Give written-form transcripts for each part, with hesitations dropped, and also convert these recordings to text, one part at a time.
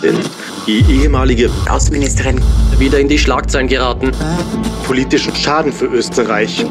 Denn die ehemalige Außenministerin wieder in die Schlagzeilen geraten, politischen Schaden für Österreich,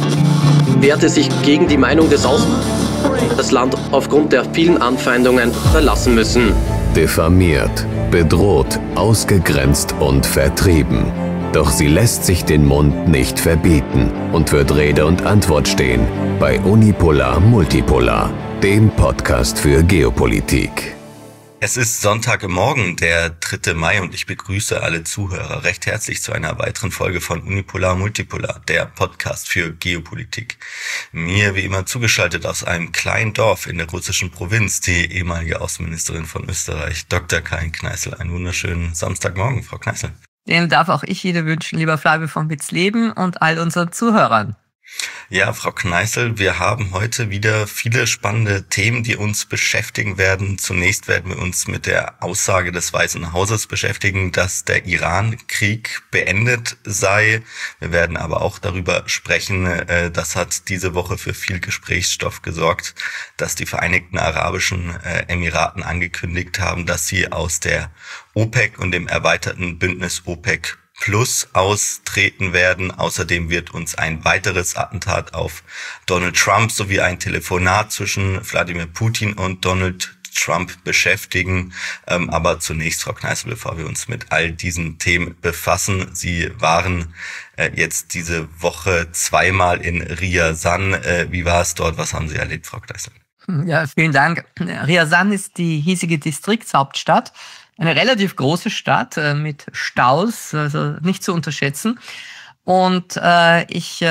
wehrte sich gegen die Meinung des das Land aufgrund der vielen Anfeindungen verlassen müssen. Diffamiert, bedroht, ausgegrenzt und vertrieben. Doch sie lässt sich den Mund nicht verbieten und wird Rede und Antwort stehen bei Unipolar Multipolar, dem Podcast für Geopolitik. Es ist Sonntagmorgen, der 3. Mai, und ich begrüße alle Zuhörer recht herzlich zu einer weiteren Folge von Unipolar Multipolar, der Podcast für Geopolitik. Mir wie immer zugeschaltet aus einem kleinen Dorf in der russischen Provinz, die ehemalige Außenministerin von Österreich, Dr. Karin Kneißl. Einen wunderschönen Samstagmorgen, Frau Kneißl. Dem darf auch ich jede wünschen, lieber Flavio von Witzleben und all unseren Zuhörern. Ja, Frau Kneißl, wir haben heute wieder viele spannende Themen, die uns beschäftigen werden. Zunächst werden wir uns mit der Aussage des Weißen Hauses beschäftigen, dass der Iran-Krieg beendet sei. Wir werden aber auch darüber sprechen, das hat diese Woche für viel Gesprächsstoff gesorgt, dass die Vereinigten Arabischen Emiraten angekündigt haben, dass sie aus der OPEC und dem erweiterten Bündnis OPEC Plus austreten werden. Außerdem wird uns ein weiteres Attentat auf Donald Trump sowie ein Telefonat zwischen Wladimir Putin und Donald Trump beschäftigen. Aber zunächst, Frau Kneißl, bevor wir uns mit all diesen Themen befassen. Sie waren jetzt diese Woche zweimal in Ryazan. Wie war es dort? Was haben Sie erlebt, Frau Kneißl? Ja, vielen Dank. Ryazan ist die hiesige Distriktshauptstadt. Eine relativ große Stadt mit Staus, also nicht zu unterschätzen. Und ich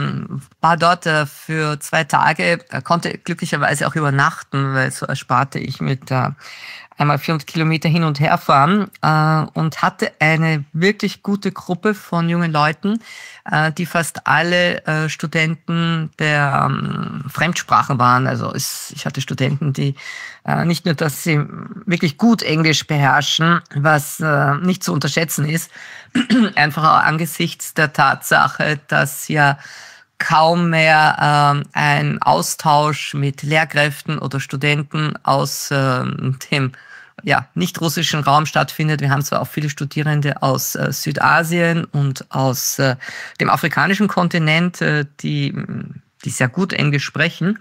war dort für 2 Tage, konnte glücklicherweise auch übernachten, weil so ersparte ich mit einmal 400 Kilometer hin und her fahren und hatte eine wirklich gute Gruppe von jungen Leuten, die fast alle Studenten der Fremdsprachen waren. Also ich hatte Studenten, die nicht nur, dass sie wirklich gut Englisch beherrschen, was nicht zu unterschätzen ist, einfach auch angesichts der Tatsache, dass ja kaum mehr ein Austausch mit Lehrkräften oder Studenten aus dem nicht-russischen Raum stattfindet. Wir haben zwar auch viele Studierende aus Südasien und aus dem afrikanischen Kontinent, die sehr gut Englisch sprechen,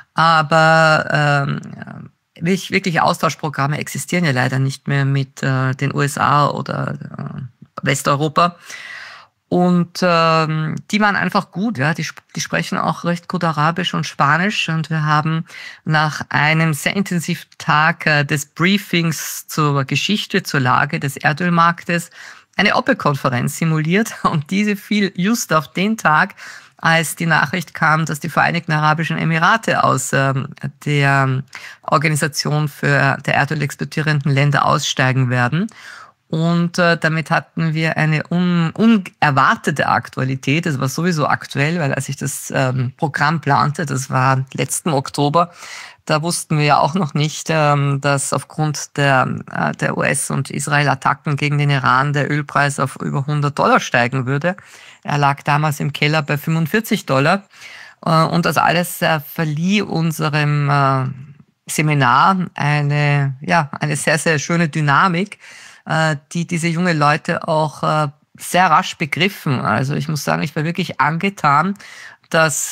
aber wirkliche Austauschprogramme existieren ja leider nicht mehr mit den USA oder Westeuropa. Und die waren einfach gut, ja. Die sprechen auch recht gut Arabisch und Spanisch. Und wir haben nach einem sehr intensiven Tag des Briefings zur Geschichte, zur Lage des Erdölmarktes eine OPEC-Konferenz simuliert. Und diese fiel just auf den Tag, als die Nachricht kam, dass die Vereinigten Arabischen Emirate aus der Organisation für der Erdöl exportierenden Länder aussteigen werden. Und damit hatten wir eine unerwartete Aktualität. Es war sowieso aktuell, weil als ich das Programm plante, das war letzten Oktober, da wussten wir ja auch noch nicht, dass aufgrund der US- und Israel-Attacken gegen den Iran der Ölpreis auf über $100 steigen würde. Er lag damals im Keller bei $45. Und das alles verlieh unserem Seminar eine sehr, sehr schöne Dynamik, die diese junge Leute auch sehr rasch begriffen. Also ich muss sagen, ich war wirklich angetan, dass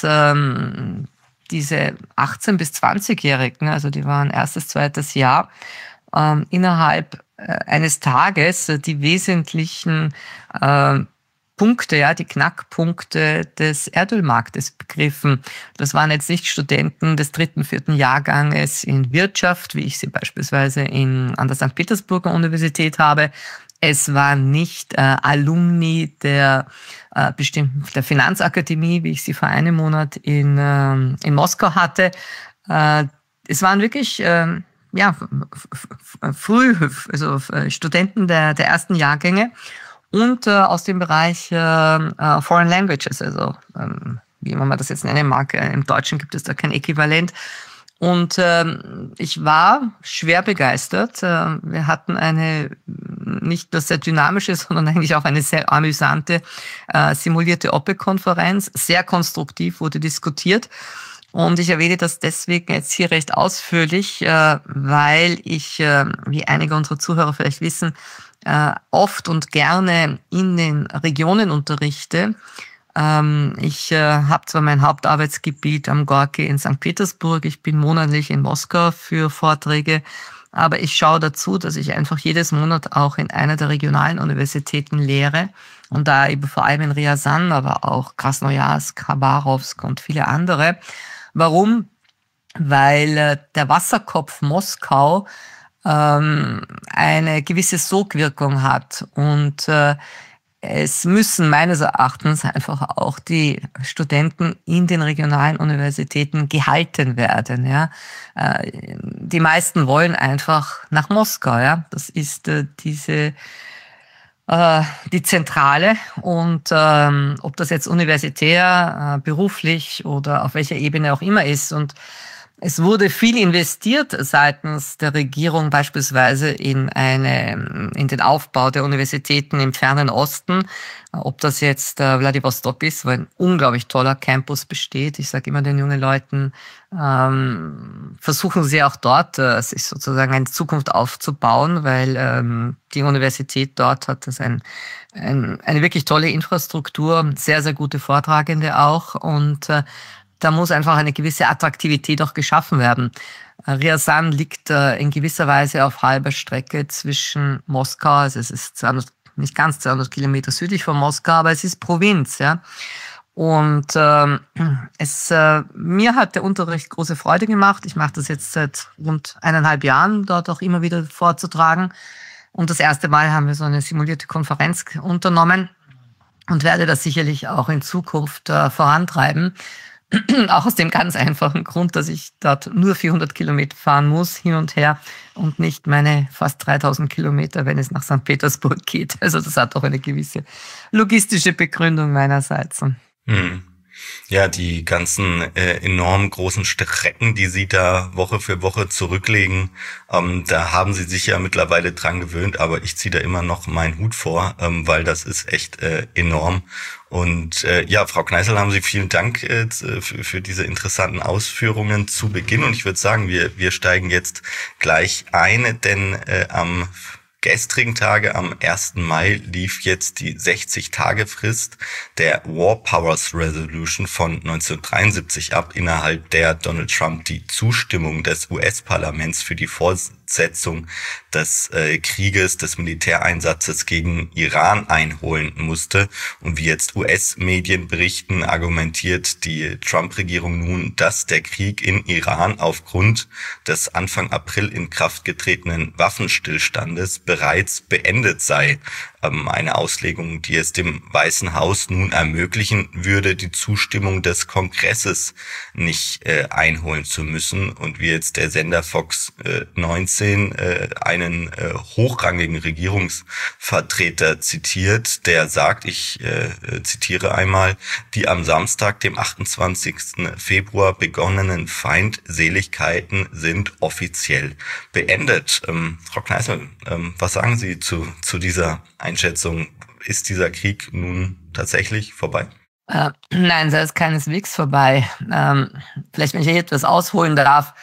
diese 18- bis 20-Jährigen, also die waren erstes, zweites Jahr, innerhalb eines Tages die wesentlichen Punkte, die Knackpunkte des Erdölmarktes begriffen. Das waren jetzt nicht Studenten des 3., 4. Jahrganges in Wirtschaft, wie ich sie beispielsweise an der St. Petersburger Universität habe. Es waren nicht Alumni der Finanzakademie, wie ich sie vor einem Monat in Moskau hatte. Es waren wirklich Studenten der ersten Jahrgänge. Und aus dem Bereich Foreign Languages, also wie man das jetzt nennen mag, im Deutschen gibt es da kein Äquivalent. Und ich war schwer begeistert. Wir hatten eine nicht nur sehr dynamische, sondern eigentlich auch eine sehr amüsante simulierte OPEC-Konferenz. Sehr konstruktiv wurde diskutiert. Und ich erwähne das deswegen jetzt hier recht ausführlich, weil ich, wie einige unserer Zuhörer vielleicht wissen, oft und gerne in den Regionen unterrichte. Ich habe zwar mein Hauptarbeitsgebiet am Gorki in St. Petersburg, ich bin monatlich in Moskau für Vorträge, aber ich schaue dazu, dass ich einfach jedes Monat auch in einer der regionalen Universitäten lehre und da eben vor allem in Ryazan, aber auch Krasnojarsk, Khabarovsk und viele andere. Warum? Weil der Wasserkopf Moskau eine gewisse Sogwirkung hat und es müssen meines Erachtens einfach auch die Studenten in den regionalen Universitäten gehalten werden. Ja, die meisten wollen einfach nach Moskau. Ja, das ist die Zentrale und ob das jetzt universitär, beruflich oder auf welcher Ebene auch immer ist. Und es wurde viel investiert seitens der Regierung beispielsweise in den Aufbau der Universitäten im fernen Osten. Ob das jetzt Wladiwostok ist, wo ein unglaublich toller Campus besteht. Ich sage immer den jungen Leuten, versuchen Sie auch dort, sich sozusagen eine Zukunft aufzubauen, weil die Universität dort hat eine wirklich tolle Infrastruktur, sehr, sehr gute Vortragende auch und da muss einfach eine gewisse Attraktivität auch geschaffen werden. Ryazan liegt in gewisser Weise auf halber Strecke zwischen Moskau, also es ist nicht ganz 200 Kilometer südlich von Moskau, aber es ist Provinz, ja. Und mir hat der Unterricht große Freude gemacht. Ich mache das jetzt seit rund 1,5 Jahren, dort auch immer wieder vorzutragen. Und das erste Mal haben wir so eine simulierte Konferenz unternommen und werde das sicherlich auch in Zukunft vorantreiben. Auch aus dem ganz einfachen Grund, dass ich dort nur 400 Kilometer fahren muss, hin und her und nicht meine fast 3000 Kilometer, wenn es nach St. Petersburg geht. Also das hat auch eine gewisse logistische Begründung meinerseits. Ja, die ganzen enorm großen Strecken, die Sie da Woche für Woche zurücklegen, da haben Sie sich ja mittlerweile dran gewöhnt, aber ich ziehe da immer noch meinen Hut vor, weil das ist echt enorm. Und ja, Frau Kneißl, haben Sie vielen Dank für diese interessanten Ausführungen zu Beginn. Und ich würde sagen, wir steigen jetzt gleich ein, denn am gestrigen Tage, am 1. Mai, lief jetzt die 60-Tage-Frist der War Powers Resolution von 1973 ab, innerhalb der Donald Trump die Zustimmung des US-Parlaments für die Fortsetzung des Krieges, des Militäreinsatzes gegen Iran einholen musste. Und wie jetzt US-Medien berichten, argumentiert die Trump-Regierung nun, dass der Krieg in Iran aufgrund des Anfang April in Kraft getretenen Waffenstillstandes bereits beendet sei. Eine Auslegung, die es dem Weißen Haus nun ermöglichen würde, die Zustimmung des Kongresses nicht einholen zu müssen. Und wie jetzt der Sender Fox 19 einen hochrangigen Regierungsvertreter zitiert, der sagt, ich zitiere einmal, die am Samstag, dem 28. Februar begonnenen Feindseligkeiten sind offiziell beendet. Frau Kneißl, was sagen Sie zu dieser Einschätzung? Ist dieser Krieg nun tatsächlich vorbei? Nein, der ist keineswegs vorbei. Vielleicht, wenn ich hier etwas ausholen darf,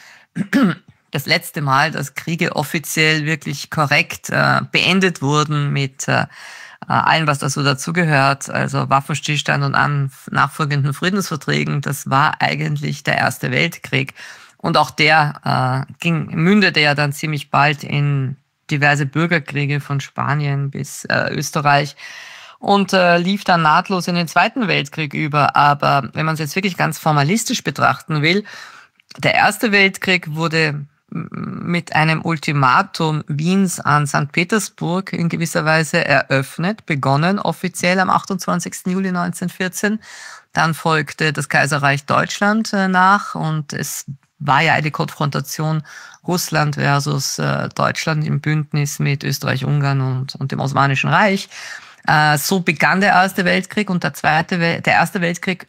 das letzte Mal, dass Kriege offiziell wirklich korrekt beendet wurden mit allem, was da so dazugehört, also Waffenstillstand und nachfolgenden Friedensverträgen, das war eigentlich der Erste Weltkrieg. Und auch der mündete ja dann ziemlich bald in diverse Bürgerkriege von Spanien bis Österreich und lief dann nahtlos in den Zweiten Weltkrieg über. Aber wenn man es jetzt wirklich ganz formalistisch betrachten will, der Erste Weltkrieg wurde mit einem Ultimatum Wiens an St. Petersburg in gewisser Weise eröffnet, begonnen offiziell am 28. Juli 1914. Dann folgte das Kaiserreich Deutschland nach und es war ja eine Konfrontation Russland versus Deutschland im Bündnis mit Österreich, Ungarn und dem Osmanischen Reich. So begann der Erste Weltkrieg und der Erste Weltkrieg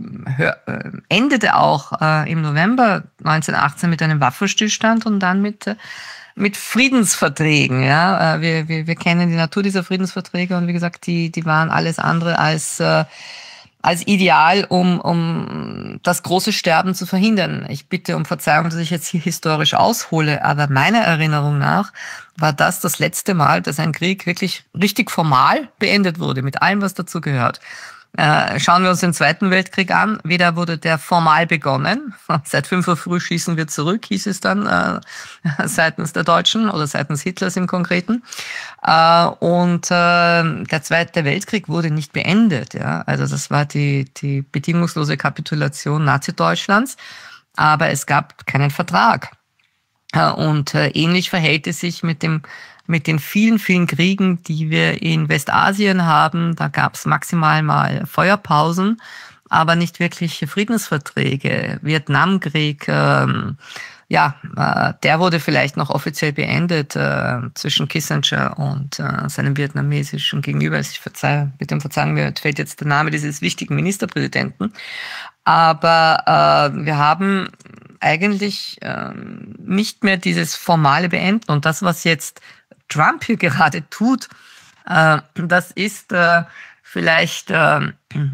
endete auch im November 1918 mit einem Waffenstillstand und dann mit Friedensverträgen. Ja, wir kennen die Natur dieser Friedensverträge und wie gesagt, die waren alles andere als als Ideal, um das große Sterben zu verhindern. Ich bitte um Verzeihung, dass ich jetzt hier historisch aushole, aber meiner Erinnerung nach war das letzte Mal, dass ein Krieg wirklich richtig formal beendet wurde, mit allem, was dazu gehört. Schauen wir uns den Zweiten Weltkrieg an. Weder wurde der formal begonnen. Seit 5 Uhr früh schießen wir zurück, hieß es dann seitens der Deutschen oder seitens Hitlers im Konkreten. Und der Zweite Weltkrieg wurde nicht beendet. Ja? Also das war die bedingungslose Kapitulation Nazi-Deutschlands. Aber es gab keinen Vertrag. Und ähnlich verhält es sich mit den vielen, vielen Kriegen, die wir in Westasien haben. Da gab es maximal mal Feuerpausen, aber nicht wirklich Friedensverträge. Vietnamkrieg, der wurde vielleicht noch offiziell beendet zwischen Kissinger und seinem vietnamesischen Gegenüber. Bitte verzeihen mir, fällt jetzt der Name dieses wichtigen Ministerpräsidenten. Aber wir haben eigentlich nicht mehr dieses formale Beenden. Und das, was jetzt Trump hier gerade tut, das ist vielleicht der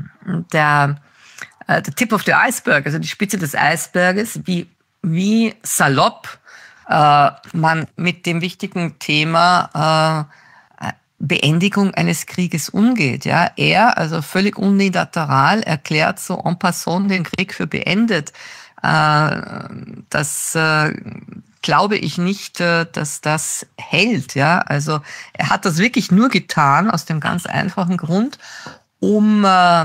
Tip of the Iceberg, also die Spitze des Eisberges, wie salopp man mit dem wichtigen Thema Beendigung eines Krieges umgeht. Ja, er, also völlig unilateral, erklärt so en passant den Krieg für beendet. Das glaube ich nicht, dass das hält. Ja, also er hat das wirklich nur getan aus dem ganz einfachen Grund, um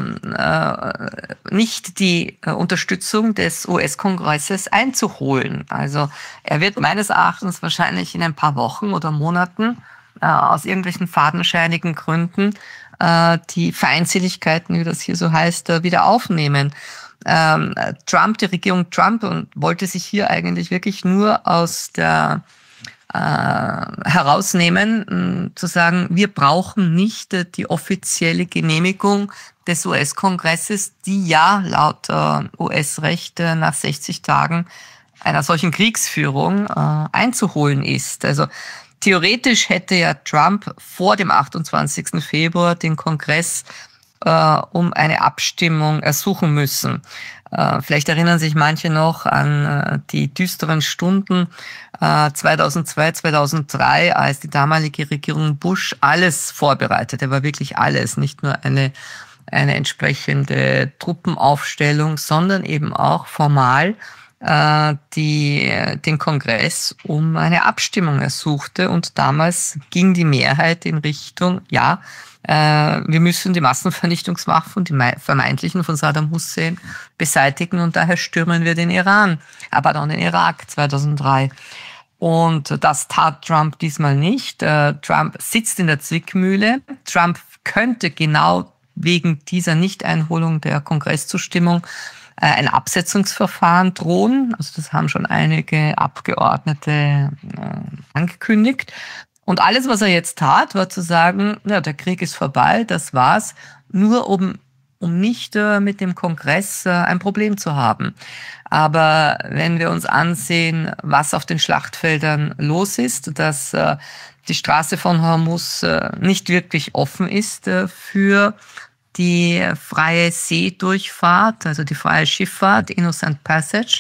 nicht die Unterstützung des US-Kongresses einzuholen. Also er wird meines Erachtens wahrscheinlich in ein paar Wochen oder Monaten aus irgendwelchen fadenscheinigen Gründen die Feindseligkeiten, wie das hier so heißt, wieder aufnehmen. Die Regierung Trump wollte sich hier eigentlich wirklich nur aus der herausnehmen, zu sagen, wir brauchen nicht die offizielle Genehmigung des US-Kongresses, die ja laut US-Recht nach 60 Tagen einer solchen Kriegsführung einzuholen ist. Also theoretisch hätte ja Trump vor dem 28. Februar den Kongress um eine Abstimmung ersuchen müssen. Vielleicht erinnern sich manche noch an die düsteren Stunden 2002, 2003, als die damalige Regierung Bush alles vorbereitete, war wirklich alles, nicht nur eine entsprechende Truppenaufstellung, sondern eben auch formal den Kongress um eine Abstimmung ersuchte. Und damals ging die Mehrheit in Richtung, ja, wir müssen die Massenvernichtungswaffen, die vermeintlichen von Saddam Hussein, beseitigen und daher stürmen wir den Iran, aber dann den Irak 2003. Und das tat Trump diesmal nicht. Trump sitzt in der Zwickmühle. Trump könnte genau wegen dieser Nichteinholung der Kongresszustimmung ein Absetzungsverfahren drohen. Also das haben schon einige Abgeordnete angekündigt. Und alles, was er jetzt tat, war zu sagen, ja, der Krieg ist vorbei, das war's, nur um nicht mit dem Kongress ein Problem zu haben. Aber wenn wir uns ansehen, was auf den Schlachtfeldern los ist, dass die Straße von Hormuz nicht wirklich offen ist für die freie Seedurchfahrt, also die freie Schifffahrt, Innocent Passage,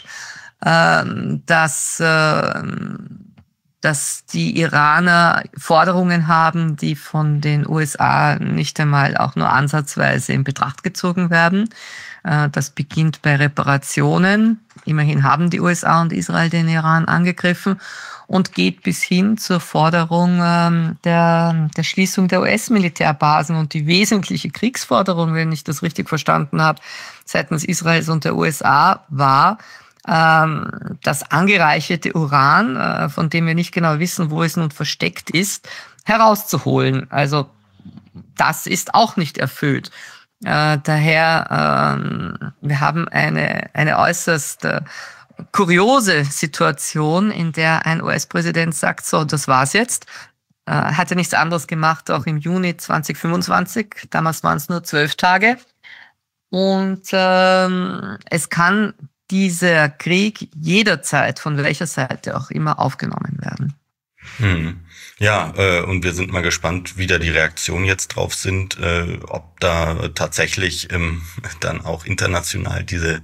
dass die Iraner Forderungen haben, die von den USA nicht einmal auch nur ansatzweise in Betracht gezogen werden. Das beginnt bei Reparationen. Immerhin haben die USA und Israel den Iran angegriffen und geht bis hin zur Forderung der Schließung der US-Militärbasen. Und die wesentliche Kriegsforderung, wenn ich das richtig verstanden habe, seitens Israels und der USA war, das angereicherte Uran, von dem wir nicht genau wissen, wo es nun versteckt ist, herauszuholen. Also das ist auch nicht erfüllt. Daher, wir haben eine äußerst kuriose Situation, in der ein US-Präsident sagt, so, das war's jetzt. Hat er nichts anderes gemacht, auch im Juni 2025. Damals waren es nur 12 Tage. Und es kann dieser Krieg jederzeit, von welcher Seite auch immer, aufgenommen werden. Ja, und wir sind mal gespannt, wie da die Reaktionen jetzt drauf sind, ob da tatsächlich dann auch international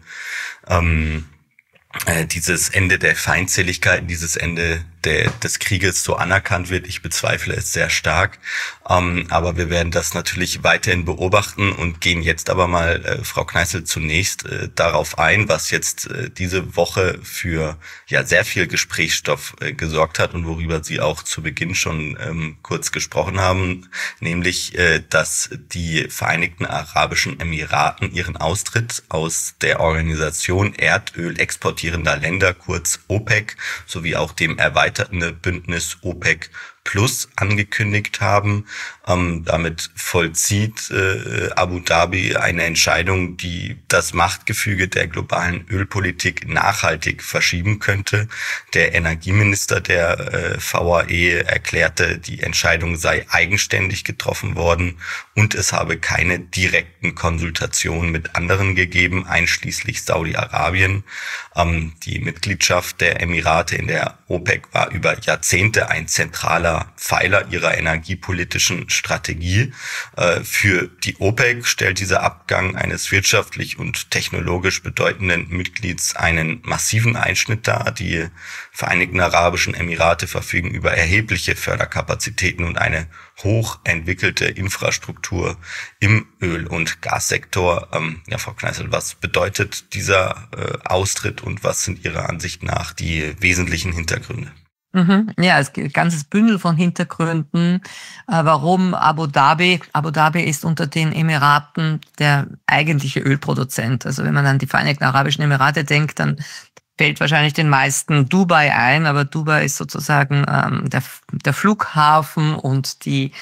dieses Ende der Feindseligkeiten, dieses Ende des Krieges so anerkannt wird. Ich bezweifle es sehr stark. Aber wir werden das natürlich weiterhin beobachten und gehen jetzt aber mal, Frau Kneißl, zunächst darauf ein, was jetzt diese Woche für ja sehr viel Gesprächsstoff gesorgt hat und worüber Sie auch zu Beginn schon kurz gesprochen haben, nämlich, dass die Vereinigten Arabischen Emiraten ihren Austritt aus der Organisation Erdöl exportierender Länder, kurz OPEC, sowie auch dem erweiterten Bündnis OPEC Plus angekündigt haben. Damit vollzieht Abu Dhabi eine Entscheidung, die das Machtgefüge der globalen Ölpolitik nachhaltig verschieben könnte. Der Energieminister der VAE erklärte, die Entscheidung sei eigenständig getroffen worden und es habe keine direkten Konsultationen mit anderen gegeben, einschließlich Saudi-Arabien. Die Mitgliedschaft der Emirate in der OPEC war über Jahrzehnte ein zentraler Pfeiler ihrer energiepolitischen Strategie. Für die OPEC stellt dieser Abgang eines wirtschaftlich und technologisch bedeutenden Mitglieds einen massiven Einschnitt dar. Die Vereinigten Arabischen Emirate verfügen über erhebliche Förderkapazitäten und eine hochentwickelte Infrastruktur im Öl- und Gassektor. Ja, Frau Kneißl, was bedeutet dieser Austritt und was sind Ihrer Ansicht nach die wesentlichen Hintergründe? Ja, es gibt ein ganzes Bündel von Hintergründen, warum Abu Dhabi ist unter den Emiraten der eigentliche Ölproduzent. Also wenn man an die Vereinigten Arabischen Emirate denkt, dann fällt wahrscheinlich den meisten Dubai ein, aber Dubai ist sozusagen der Flughafen und die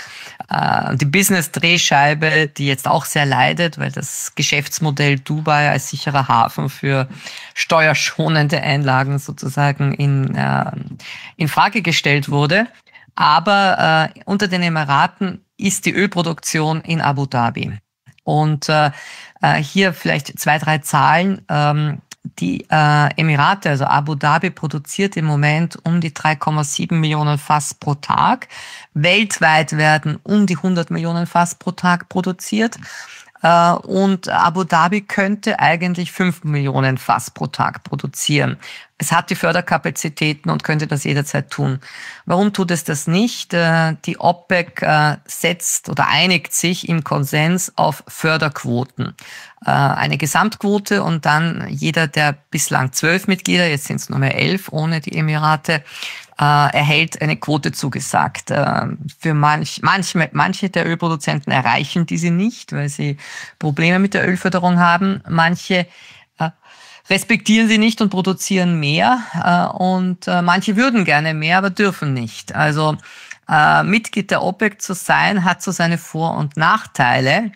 Business-Drehscheibe, die jetzt auch sehr leidet, weil das Geschäftsmodell Dubai als sicherer Hafen für steuerschonende Einlagen sozusagen in Frage gestellt wurde. Aber unter den Emiraten ist die Ölproduktion in Abu Dhabi. Und hier vielleicht 2, 3 Zahlen. Die Emirate, also Abu Dhabi, produziert im Moment um die 3,7 Millionen Fass pro Tag. Weltweit werden um die 100 Millionen Fass pro Tag produziert. Und Abu Dhabi könnte eigentlich 5 Millionen Fass pro Tag produzieren. Es hat die Förderkapazitäten und könnte das jederzeit tun. Warum tut es das nicht? Die OPEC setzt oder einigt sich im Konsens auf Förderquoten. Eine Gesamtquote und dann jeder der bislang 12 Mitglieder, jetzt sind es nur mehr 11 ohne die Emirate, erhält eine Quote zugesagt. Für manche der Ölproduzenten erreichen diese nicht, weil sie Probleme mit der Ölförderung haben. Manche respektieren sie nicht und produzieren mehr. Und manche würden gerne mehr, aber dürfen nicht. Also Mitglied der OPEC zu sein, hat so seine Vor- und Nachteile.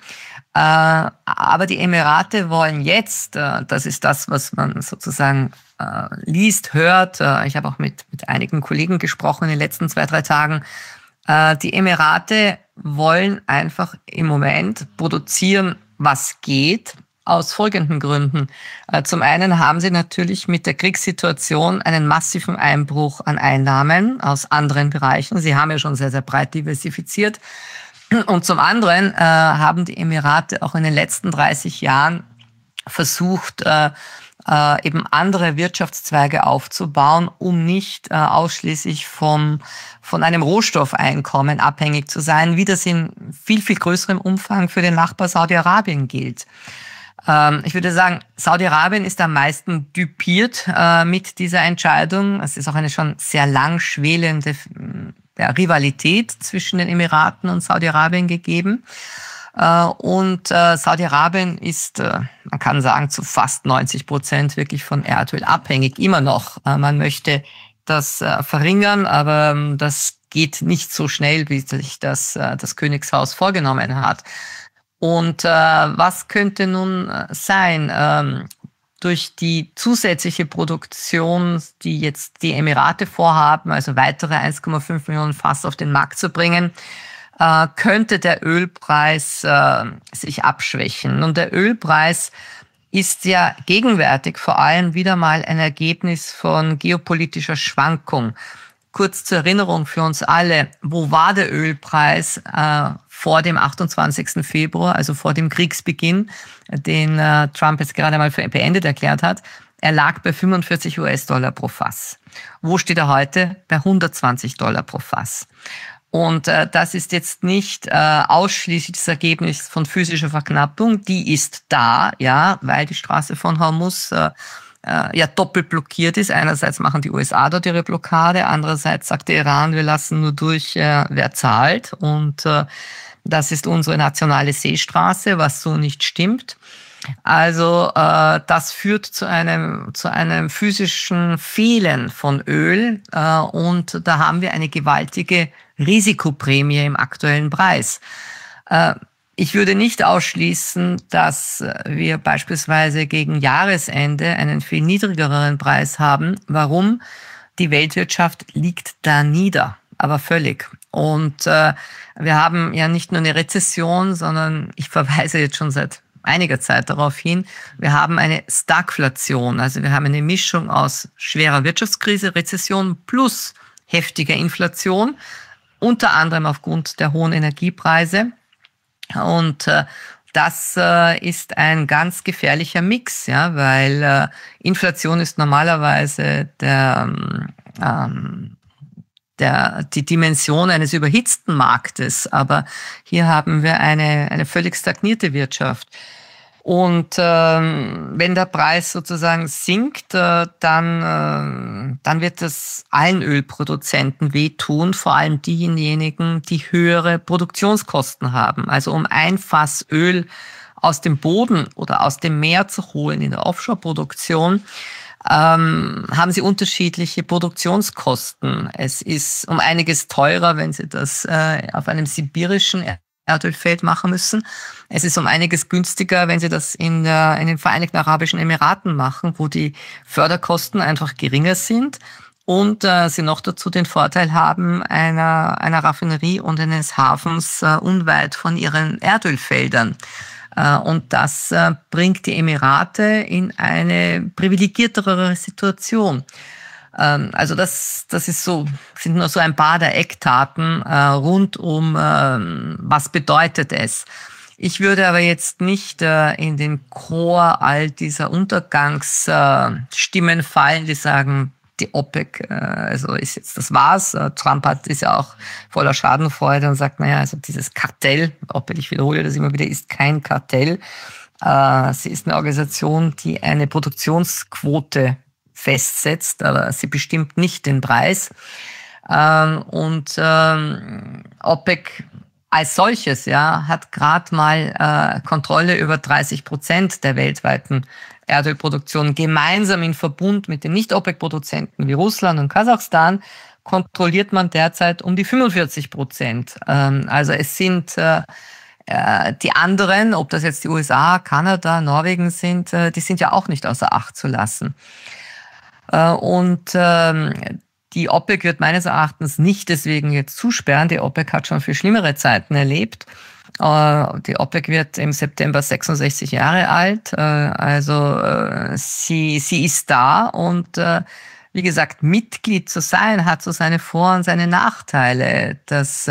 Aber die Emirate wollen jetzt, das ist das, was man sozusagen liest, hört. Ich habe auch mit einigen Kollegen gesprochen in den letzten 2, 3 Tagen. Die Emirate wollen einfach im Moment produzieren, was geht, aus folgenden Gründen. Zum einen haben sie natürlich mit der Kriegssituation einen massiven Einbruch an Einnahmen aus anderen Bereichen. Sie haben ja schon sehr, sehr breit diversifiziert. Und zum anderen haben die Emirate auch in den letzten 30 Jahren versucht, eben andere Wirtschaftszweige aufzubauen, um nicht ausschließlich von einem Rohstoffeinkommen abhängig zu sein, wie das in viel, viel größerem Umfang für den Nachbar Saudi-Arabien gilt. Ich würde sagen, Saudi-Arabien ist am meisten düpiert mit dieser Entscheidung. Es ist auch eine schon sehr lang schwelende Rivalität zwischen den Emiraten und Saudi-Arabien gegeben. Und Saudi-Arabien ist, man kann sagen, zu fast 90% wirklich von Erdöl abhängig, immer noch. Man möchte das verringern, aber das geht nicht so schnell, wie sich das Königshaus vorgenommen hat. Und was könnte nun sein? Durch die zusätzliche Produktion, die jetzt die Emirate vorhaben, also weitere 1,5 Millionen Fass auf den Markt zu bringen, könnte der Ölpreis sich abschwächen. Und der Ölpreis ist ja gegenwärtig vor allem wieder mal ein Ergebnis von geopolitischer Schwankung. kurz zur Erinnerung für uns alle, wo war der Ölpreis vor dem 28. Februar, also vor dem Kriegsbeginn, den Trump jetzt gerade mal für beendet erklärt hat? Er lag bei 45 US-Dollar pro Fass. Wo steht er heute? Bei 120 Dollar pro Fass. Und das ist jetzt nicht ausschließlich das Ergebnis von physischer Verknappung. Die ist da, ja, weil die Straße von Hormuz ja doppelt blockiert ist. Einerseits machen die USA dort ihre Blockade, andererseits sagt der Iran, wir lassen nur durch, wer zahlt. Und das ist unsere nationale Seestraße, was so nicht stimmt. Also das führt zu einem physischen Fehlen von Öl und da haben wir eine gewaltige Risikoprämie im aktuellen Preis. Ich würde nicht ausschließen, dass wir beispielsweise gegen Jahresende einen viel niedrigeren Preis haben. Warum? Die Weltwirtschaft liegt da nieder, aber völlig. Und wir haben ja nicht nur eine Rezession, sondern ich verweise jetzt schon seit einiger Zeit darauf hin, wir haben eine Stagflation, also wir haben eine Mischung aus schwerer Wirtschaftskrise, Rezession plus heftiger Inflation, unter anderem aufgrund der hohen Energiepreise. Und das ist ein ganz gefährlicher Mix, ja, weil Inflation ist normalerweise die Dimension eines überhitzten Marktes, aber hier haben wir eine völlig stagnierte Wirtschaft. Und wenn der Preis sozusagen sinkt, dann wird das allen Ölproduzenten wehtun, vor allem diejenigen, die höhere Produktionskosten haben. Also um ein Fass Öl aus dem Boden oder aus dem Meer zu holen in der Offshore-Produktion, haben sie unterschiedliche Produktionskosten. Es ist um einiges teurer, wenn sie das auf einem sibirischen Erdölfeld machen müssen. Es ist um einiges günstiger, wenn sie das in den Vereinigten Arabischen Emiraten machen, wo die Förderkosten einfach geringer sind und sie noch dazu den Vorteil haben einer Raffinerie und eines Hafens unweit von ihren Erdölfeldern. Und das bringt die Emirate in eine privilegiertere Situation. Also das ist sind nur so ein paar der Eckdaten rund um, was bedeutet es. Ich würde aber jetzt nicht in den Chor all dieser Untergangsstimmen fallen, die sagen, die OPEC, also ist jetzt das war's. Trump ist ja auch voller Schadenfreude und sagt, naja, also dieses Kartell, OPEC, ich wiederhole das immer wieder, ist kein Kartell. Sie ist eine Organisation, die eine Produktionsquote festsetzt, aber sie bestimmt nicht den Preis. Und OPEC als solches, ja, hat gerade mal Kontrolle über 30% der weltweiten Erdölproduktion. Gemeinsam in Verbund mit den Nicht-OPEC-Produzenten wie Russland und Kasachstan kontrolliert man derzeit um die 45%. Also es sind die anderen, ob das jetzt die USA, Kanada, Norwegen sind, die sind ja auch nicht außer Acht zu lassen. Und die OPEC wird meines Erachtens nicht deswegen jetzt zusperren. Die OPEC hat schon viel schlimmere Zeiten erlebt. Die OPEC wird im September 66 Jahre alt. Also sie ist da und wie gesagt, Mitglied zu sein hat so seine Vor- und seine Nachteile. Das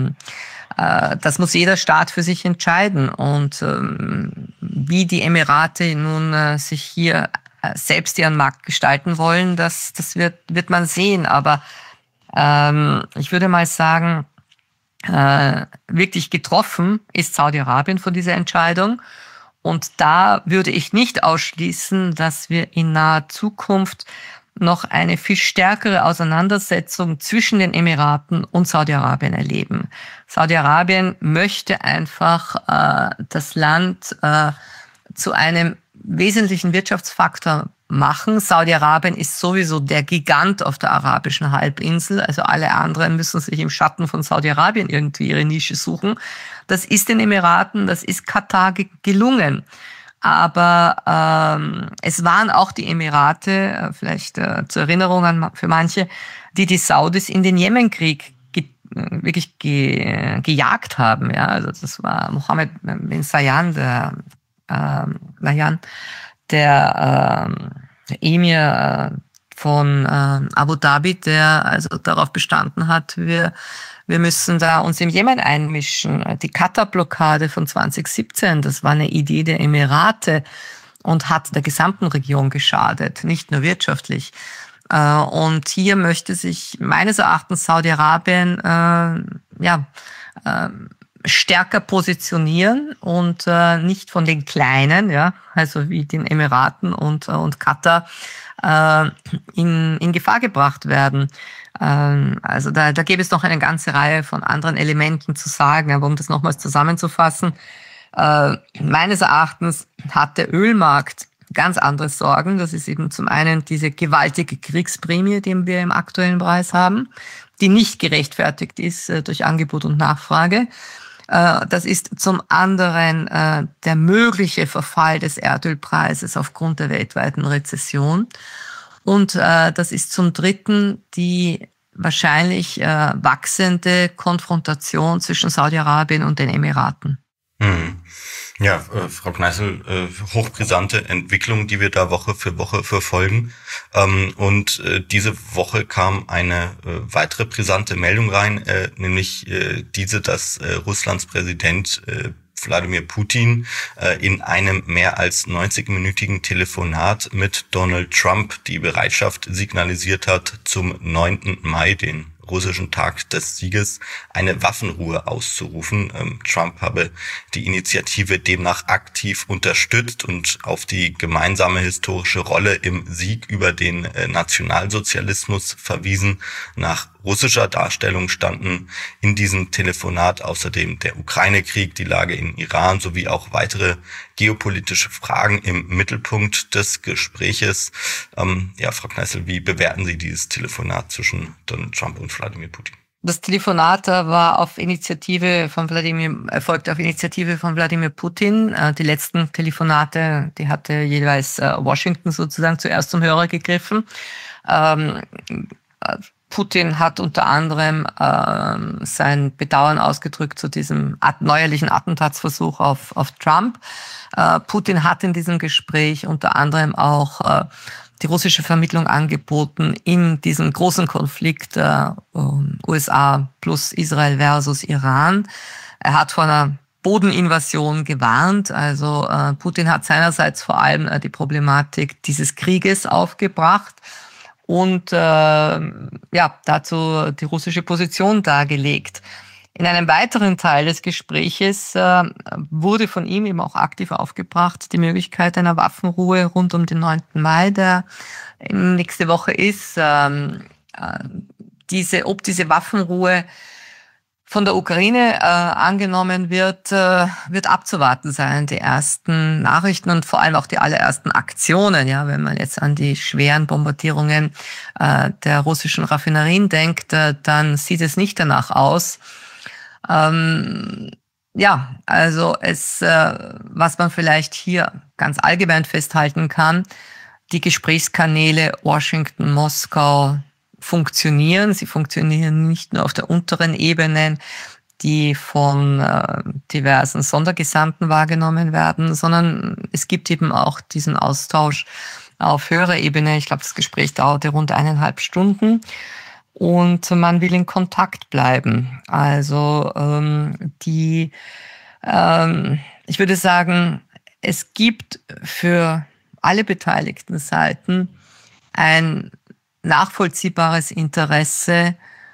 muss jeder Staat für sich entscheiden. Und wie die Emirate nun sich hier selbst ihren Markt gestalten wollen, das wird man sehen. Aber ich würde mal sagen, wirklich getroffen ist Saudi-Arabien von dieser Entscheidung. Und da würde ich nicht ausschließen, dass wir in naher Zukunft noch eine viel stärkere Auseinandersetzung zwischen den Emiraten und Saudi-Arabien erleben. Saudi-Arabien möchte einfach das Land zu einem wesentlichen Wirtschaftsfaktor machen. Saudi-Arabien ist sowieso der Gigant auf der arabischen Halbinsel. Also alle anderen müssen sich im Schatten von Saudi-Arabien irgendwie ihre Nische suchen. Das ist den Emiraten, das ist Katar gelungen. Aber es waren auch die Emirate, vielleicht zur Erinnerung für manche, die Saudis in den Jemenkrieg wirklich gejagt haben. Ja, also das war Mohammed bin Sayan, der Emir von Abu Dhabi, der also darauf bestanden hat, wir müssen da uns im Jemen einmischen. Die Katar-Blockade von 2017, das war eine Idee der Emirate und hat der gesamten Region geschadet, nicht nur wirtschaftlich. Und hier möchte sich meines Erachtens Saudi-Arabien stärker positionieren und nicht von den Kleinen, ja, also wie den Emiraten und Katar, in Gefahr gebracht werden. Also da gäbe es noch eine ganze Reihe von anderen Elementen zu sagen, aber um das nochmals zusammenzufassen, meines Erachtens hat der Ölmarkt ganz andere Sorgen. Das ist eben zum einen diese gewaltige Kriegsprämie, die wir im aktuellen Preis haben, die nicht gerechtfertigt ist durch Angebot und Nachfrage. Das ist zum anderen der mögliche Verfall des Erdölpreises aufgrund der weltweiten Rezession. Und das ist zum dritten die wahrscheinlich wachsende Konfrontation zwischen Saudi-Arabien und den Emiraten. Ja, Frau Kneißl, hochbrisante Entwicklung, die wir da Woche für Woche verfolgen. Und diese Woche kam eine weitere brisante Meldung rein, nämlich diese, dass Russlands Präsident Wladimir Putin in einem mehr als 90-minütigen Telefonat mit Donald Trump die Bereitschaft signalisiert hat, zum 9. Mai, den russischen Tag des Sieges, eine Waffenruhe auszurufen. Trump habe die Initiative demnach aktiv unterstützt und auf die gemeinsame historische Rolle im Sieg über den Nationalsozialismus verwiesen. Nach russischer Darstellung standen in diesem Telefonat außerdem der Ukraine-Krieg, die Lage in Iran sowie auch weitere geopolitische Fragen im Mittelpunkt des Gespräches. Frau Kneißl, wie bewerten Sie dieses Telefonat zwischen Donald Trump und Wladimir Putin? Das Telefonat war erfolgte auf Initiative von Wladimir Putin. Die letzten Telefonate, die hatte jeweils Washington sozusagen zuerst zum Hörer gegriffen. Putin hat unter anderem sein Bedauern ausgedrückt zu diesem neuerlichen Attentatsversuch auf Trump. Putin hat in diesem Gespräch unter anderem auch die russische Vermittlung angeboten in diesem großen Konflikt USA plus Israel versus Iran. Er hat vor einer Bodeninvasion gewarnt. Also Putin hat seinerseits vor allem die Problematik dieses Krieges aufgebracht und dazu die russische Position dargelegt. In einem weiteren Teil des Gespräches wurde von ihm eben auch aktiv aufgebracht die Möglichkeit einer Waffenruhe rund um den 9. Mai, der nächste Woche ist. Ob diese Waffenruhe von der Ukraine angenommen wird, wird abzuwarten sein. Die ersten Nachrichten und vor allem auch die allerersten Aktionen, ja, wenn man jetzt an die schweren Bombardierungen der russischen Raffinerien denkt, dann sieht es nicht danach aus. Was man vielleicht hier ganz allgemein festhalten kann, die Gesprächskanäle Washington, Moskau funktionieren. Sie funktionieren nicht nur auf der unteren Ebene, die von diversen Sondergesandten wahrgenommen werden, sondern es gibt eben auch diesen Austausch auf höherer Ebene. Ich glaube, das Gespräch dauerte rund 1,5 Stunden. Und man will in Kontakt bleiben. Also ich würde sagen, es gibt für alle beteiligten Seiten ein nachvollziehbares Interesse,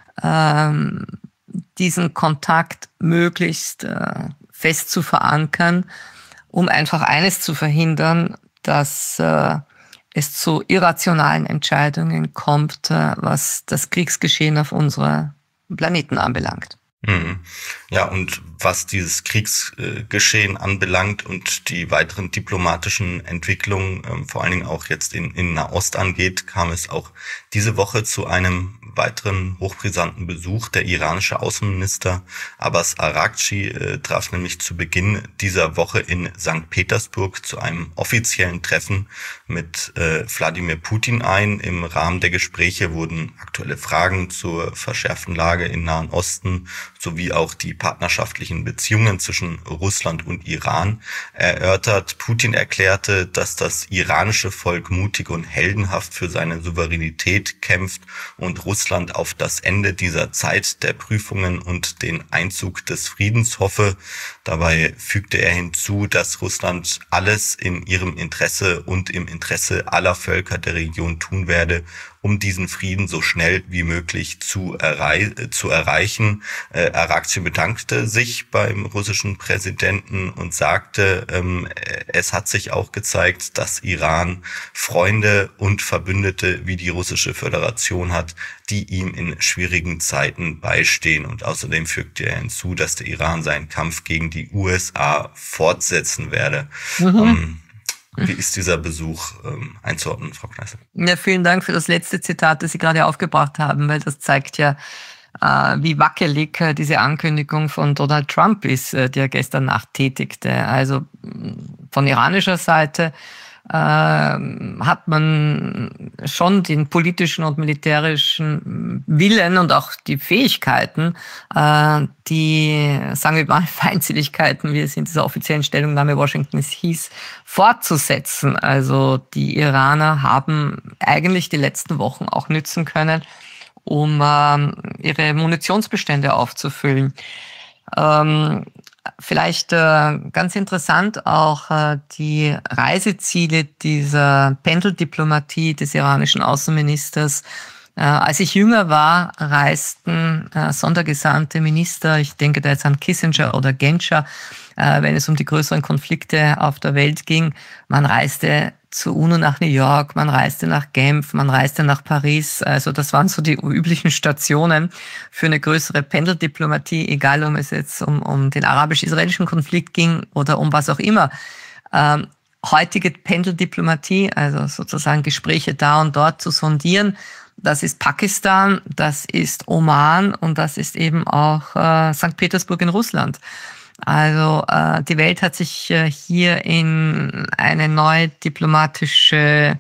diesen Kontakt möglichst fest zu verankern, um einfach eines zu verhindern, dass es zu irrationalen Entscheidungen kommt, was das Kriegsgeschehen auf unserem Planeten anbelangt. Ja, und was dieses Kriegsgeschehen anbelangt und die weiteren diplomatischen Entwicklungen, vor allen Dingen auch jetzt in Nahost angeht, kam es auch diese Woche zu einem weiteren hochbrisanten Besuch. Der iranische Außenminister Abbas Araghchi traf nämlich zu Beginn dieser Woche in St. Petersburg zu einem offiziellen Treffen mit Wladimir Putin ein. Im Rahmen der Gespräche wurden aktuelle Fragen zur verschärften Lage im Nahen Osten sowie auch die partnerschaftlichen Beziehungen zwischen Russland und Iran erörtert. Putin erklärte, dass das iranische Volk mutig und heldenhaft für seine Souveränität kämpft und Russland auf das Ende dieser Zeit der Prüfungen und den Einzug des Friedens hoffe. Dabei fügte er hinzu, dass Russland alles in ihrem Interesse und im Interesse aller Völker der Region tun werde, um diesen Frieden so schnell wie möglich zu erreichen. Arakci bedankte sich beim russischen Präsidenten und sagte, es hat sich auch gezeigt, dass Iran Freunde und Verbündete wie die Russische Föderation hat, die ihm in schwierigen Zeiten beistehen. Und außerdem fügte er hinzu, dass der Iran seinen Kampf gegen die USA fortsetzen werde. Wie ist dieser Besuch einzuordnen, Frau Kneißl? Ja, vielen Dank für das letzte Zitat, das Sie gerade aufgebracht haben, weil das zeigt ja, wie wackelig diese Ankündigung von Donald Trump ist, die er gestern Nacht tätigte. Also von iranischer Seite hat man schon den politischen und militärischen Willen und auch die Fähigkeiten, die, sagen wir mal, Feindseligkeiten, wie es in dieser offiziellen Stellungnahme Washingtons hieß, fortzusetzen. Also die Iraner haben eigentlich die letzten Wochen auch nützen können, um ihre Munitionsbestände aufzufüllen. Vielleicht ganz interessant auch die Reiseziele dieser Pendeldiplomatie des iranischen Außenministers. Als ich jünger war, reisten sondergesandte Minister, ich denke da jetzt an Kissinger oder Genscher, wenn es um die größeren Konflikte auf der Welt ging. Man reiste zur UNO nach New York, man reiste nach Genf, man reiste nach Paris. Also das waren so die üblichen Stationen für eine größere Pendeldiplomatie, egal ob es jetzt um den arabisch-israelischen Konflikt ging oder um was auch immer. Heutige Pendeldiplomatie, also sozusagen Gespräche da und dort zu sondieren, das ist Pakistan, das ist Oman und das ist eben auch St. Petersburg in Russland. Also die Welt hat sich hier in eine neue diplomatische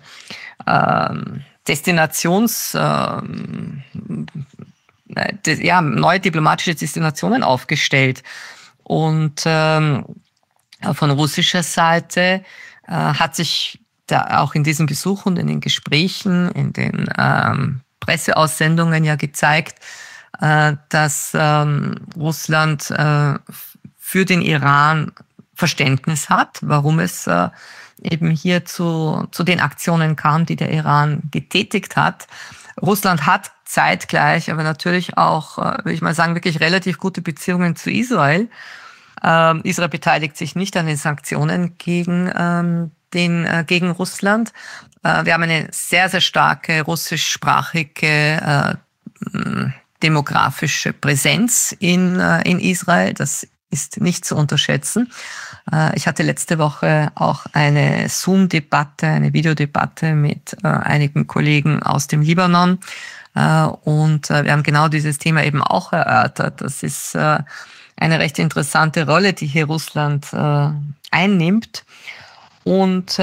neue diplomatische Destinationen aufgestellt. Und von russischer Seite hat sich da auch in diesem Besuch und in den Gesprächen, in den Presseaussendungen ja gezeigt, dass Russland für den Iran Verständnis hat, warum es eben hier zu den Aktionen kam, die der Iran getätigt hat. Russland hat zeitgleich, aber natürlich auch, würde ich mal sagen, wirklich relativ gute Beziehungen zu Israel. Israel beteiligt sich nicht an den Sanktionen gegen Russland. Wir haben eine sehr, sehr starke russischsprachige demografische Präsenz in Israel. Das ist nicht zu unterschätzen. Ich hatte letzte Woche auch eine Zoom-Debatte, eine Videodebatte mit einigen Kollegen aus dem Libanon. Und wir haben genau dieses Thema eben auch erörtert. Das ist eine recht interessante Rolle, die hier Russland einnimmt. Und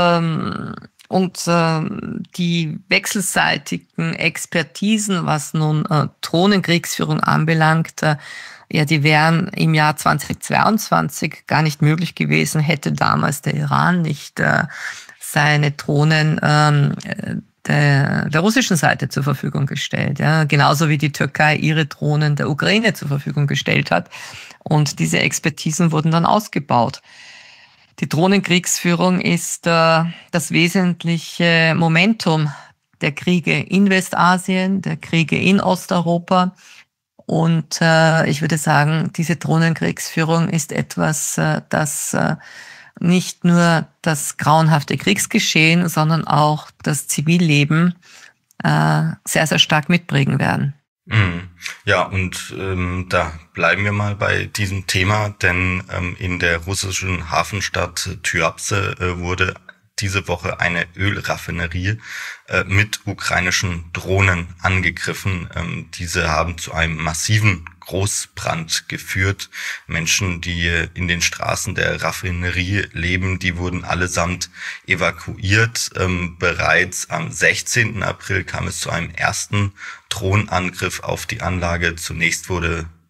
die wechselseitigen Expertisen, was nun Drohnenkriegsführung anbelangt, die wären im Jahr 2022 gar nicht möglich gewesen, hätte damals der Iran nicht seine Drohnen der russischen Seite zur Verfügung gestellt. Ja, genauso wie die Türkei ihre Drohnen der Ukraine zur Verfügung gestellt hat. Und diese Expertisen wurden dann ausgebaut. Die Drohnenkriegsführung ist das wesentliche Momentum der Kriege in Westasien, der Kriege in Osteuropa. Und ich würde sagen, diese Drohnenkriegsführung ist etwas, das nicht nur das grauenhafte Kriegsgeschehen, sondern auch das Zivilleben sehr, sehr stark mitprägen werden. Ja, und da bleiben wir mal bei diesem Thema, denn in der russischen Hafenstadt Tuapse wurde diese Woche eine Ölraffinerie mit ukrainischen Drohnen angegriffen. Diese haben zu einem massiven Großbrand geführt. Menschen, die in den Straßen der Raffinerie leben, die wurden allesamt evakuiert. Bereits am 16. April kam es zu einem ersten Drohnenangriff auf die Anlage. Zunächst wurde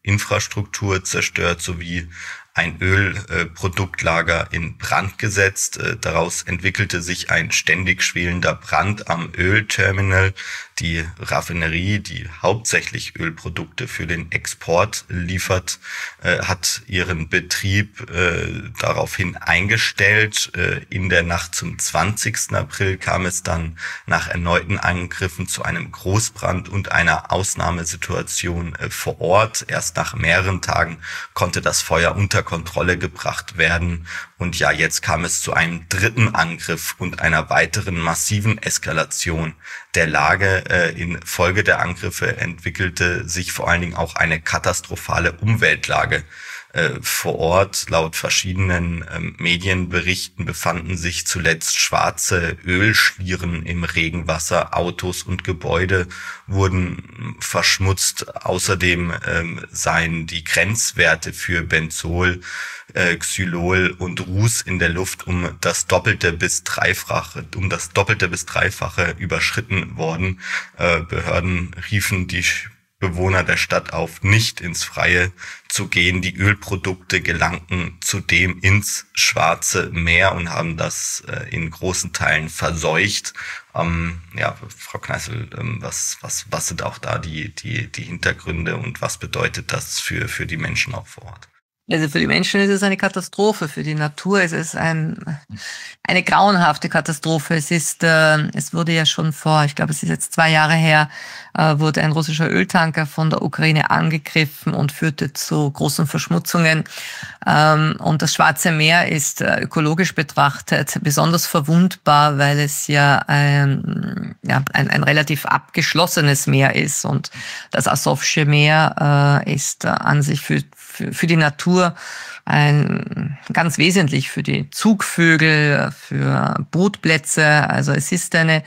Infrastruktur zerstört sowie ein Ölproduktlager in Brand gesetzt. Daraus entwickelte sich ein ständig schwelender Brand am Ölterminal. Die Raffinerie, die hauptsächlich Ölprodukte für den Export liefert, hat ihren Betrieb daraufhin eingestellt. In der Nacht zum 20. April kam es dann nach erneuten Angriffen zu einem Großbrand und einer Ausnahmesituation vor Ort. Erst nach mehreren Tagen konnte das Feuer unter Kontrolle gebracht werden. Und ja, jetzt kam es zu einem dritten Angriff und einer weiteren massiven Eskalation der Lage. Infolge der Angriffe entwickelte sich vor allen Dingen auch eine katastrophale Umweltlage vor Ort. Laut verschiedenen Medienberichten befanden sich zuletzt schwarze Ölschlieren im Regenwasser. Autos und Gebäude wurden verschmutzt. Außerdem seien die Grenzwerte für Benzol, Xylol und Ruß in der Luft um das Doppelte bis Dreifache überschritten worden. Behörden riefen die Bewohner der Stadt auf, nicht ins Freie zu gehen. Die Ölprodukte gelangten zudem ins Schwarze Meer und haben das in großen Teilen verseucht. Frau Kneißl, was sind auch da die Hintergründe und was bedeutet das für die Menschen auch vor Ort? Also für die Menschen ist es eine Katastrophe, für die Natur ist es eine grauenhafte Katastrophe. Es wurde ja schon ich glaube, es ist jetzt 2 Jahre her, wurde ein russischer Öltanker von der Ukraine angegriffen und führte zu großen Verschmutzungen. Und das Schwarze Meer ist ökologisch betrachtet besonders verwundbar, weil es ja ein relativ abgeschlossenes Meer ist. Und das Asowsche Meer ist an sich für die Natur ganz wesentlich, für die Zugvögel, für Brutplätze. Also es ist eine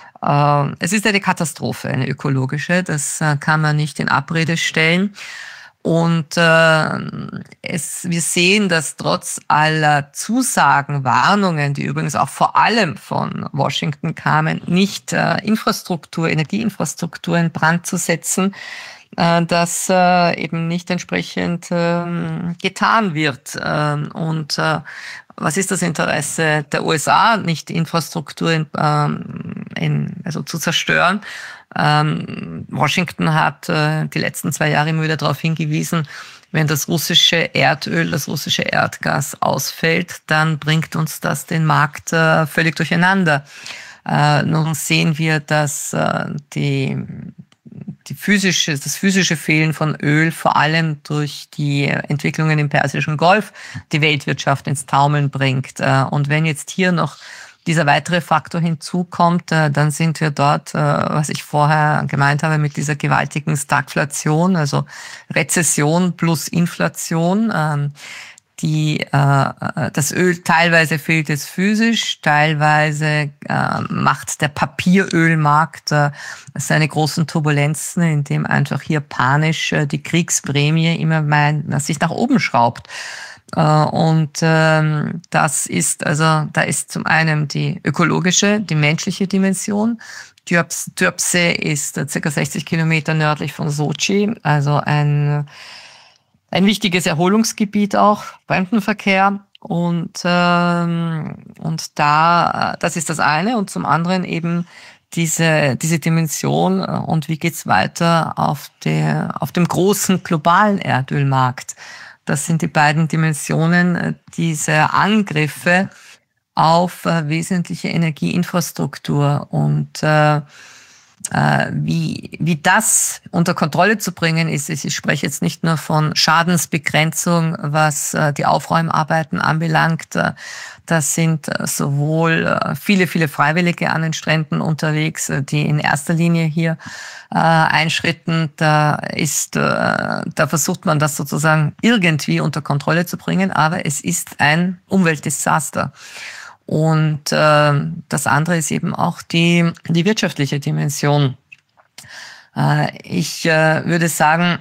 Katastrophe, eine ökologische. Das kann man nicht in Abrede stellen. Und wir sehen, dass trotz aller Zusagen, Warnungen, die übrigens auch vor allem von Washington kamen, nicht Energieinfrastruktur in Brand zu setzen, dass eben nicht entsprechend getan wird. Und was ist das Interesse der USA, nicht Infrastruktur zu zerstören? Washington hat die letzten 2 Jahre immer wieder darauf hingewiesen, wenn das russische Erdöl, das russische Erdgas ausfällt, dann bringt uns das den Markt völlig durcheinander. Nun sehen wir, dass das physische Fehlen von Öl vor allem durch die Entwicklungen im Persischen Golf die Weltwirtschaft ins Taumeln bringt. Und wenn jetzt hier noch dieser weitere Faktor hinzukommt, dann sind wir dort, was ich vorher gemeint habe, mit dieser gewaltigen Stagflation, also Rezession plus Inflation. Das Öl teilweise fehlt es physisch, teilweise macht der Papierölmarkt seine großen Turbulenzen, indem einfach hier panisch die Kriegsprämie immer sich nach oben schraubt. Und da ist zum einen die ökologische, die menschliche Dimension. Tuapse ist ca. 60 Kilometer nördlich von Sochi, also ein wichtiges Erholungsgebiet auch, Fremdenverkehr. Und das ist das eine. Und zum anderen eben diese Dimension und wie geht's weiter auf dem großen globalen Erdölmarkt. Das sind die beiden Dimensionen, diese Angriffe auf wesentliche Energieinfrastruktur und wie das unter Kontrolle zu bringen ist. Ich spreche jetzt nicht nur von Schadensbegrenzung, was die Aufräumarbeiten anbelangt. Das sind sowohl viele Freiwillige an den Stränden unterwegs, die in erster Linie hier einschritten. Da versucht man das sozusagen irgendwie unter Kontrolle zu bringen, aber es ist ein Umweltdesaster. Und das andere ist eben auch die wirtschaftliche Dimension. Ich würde sagen,